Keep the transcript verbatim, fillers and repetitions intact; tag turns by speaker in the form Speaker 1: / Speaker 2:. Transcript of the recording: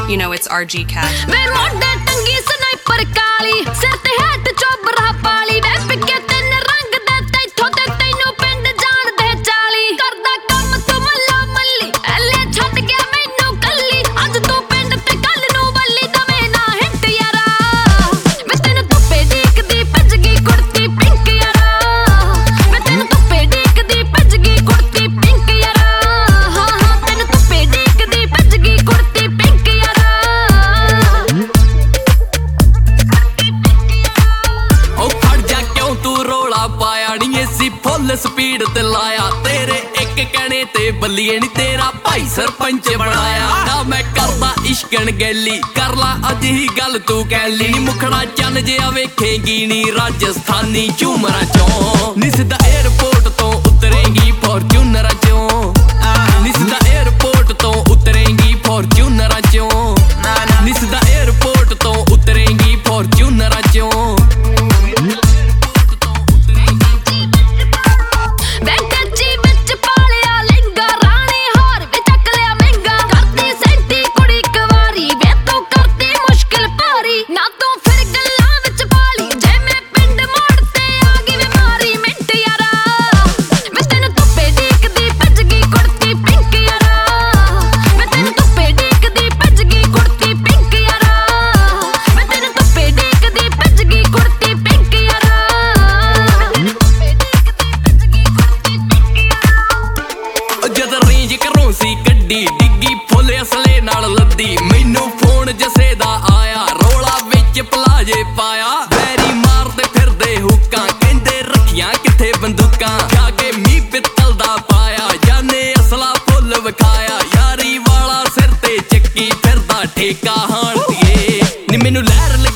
Speaker 1: You know, it's R G Cat.
Speaker 2: Speed ते लाया तेरे एक कहने ते बल्लिए नी तेरा भाई सरपंच बनाया ना मैं करदा इश्कन गैली कर ला अज ही गल तू कैली मुखड़ा चन जिहा वेखेगी नी राजस्थानी झूमरा चों नी सिद्धा एयरपोर्ट तो उतरेंगी फॉर्च्यूनर चों नी सिद्धा एयरपोर्ट तो उतरेंगी फॉर्च्यूनर चों नी सिद्धा एयरपोर्ट तो उतरेंगी फॉर्च्यूनर चों डिग्गी फुल असले नाल लद्दी मैनू फोन जसे दा आया रोला विच पलाजे पाया बैरी मारदे फिरदे हुक्कां कहंदे रखियां किथे बंदूकां जाके मी पित्तल दा पाया जाने असला फुल विखाया यारी वाला सिर ते चक्की फिरदा ठेका हाण दिए नी मैनू लहर